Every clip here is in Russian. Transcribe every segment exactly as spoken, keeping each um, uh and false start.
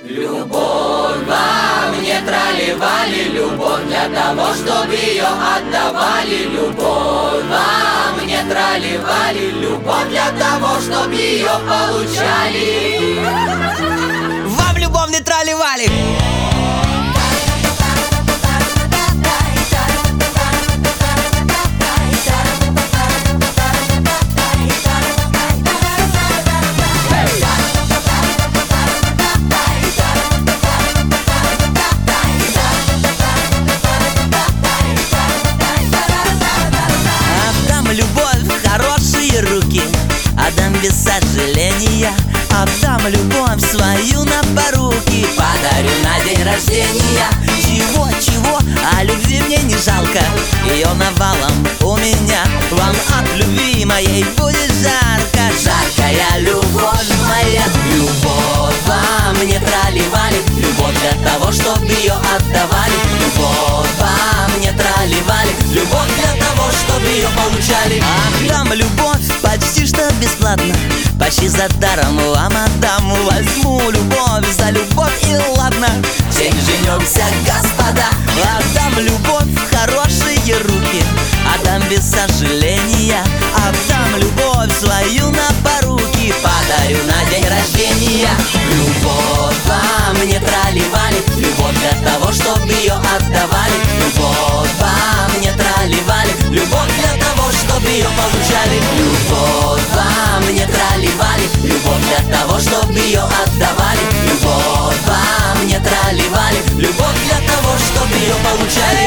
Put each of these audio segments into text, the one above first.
Любовь вам не трали-вали, любовь для того, чтобы ее отдавали. Любовь вам не трали-вали, любовь для того, чтобы ее получали. Вам любовь не трали-вали. Отдам без сожаления, отдам любовь свою на поруки. Подарю на день рождения. Чего, чего, а любви мне не жалко. Ее навалом у меня. Вам от любви моей будет жарко. Жаркая любовь моя. Любовь вам не трали-вали, любовь для того, чтобы ее отдавали. Любовь вам не трали-вали, любовь для того, чтобы ее получали. Отдам любовь почти что бесплатно, почти за даром вам отдам. Возьму любовь за любовь и ладно. Всем женемся, господа. Отдам любовь в хорошие руки, отдам без сожаления. Отдам любовь свою на поруки. Подарю на день рождения. Любовь вам не трали-вали, любовь для того, чтобы ее отдавали. Любовь вам не трали-вали, любовь для того, чтобы ее получали. Любовь вам не трали-вали, любовь для того, чтобы ее отдавали. Любовь вам не трали-вали, любовь для того, чтобы ее получали.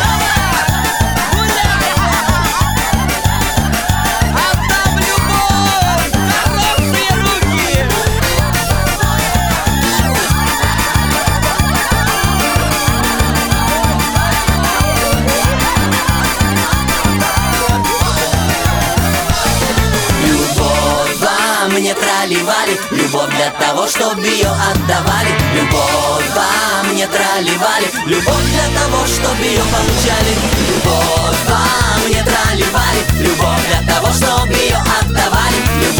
Не трали-вали, любовь для того, чтобы ее отдавали. Любовь вам не трали-вали, любовь для того, чтобы ее получали. Любовь вам не трали-вали, любовь для того, чтобы ее отдавали.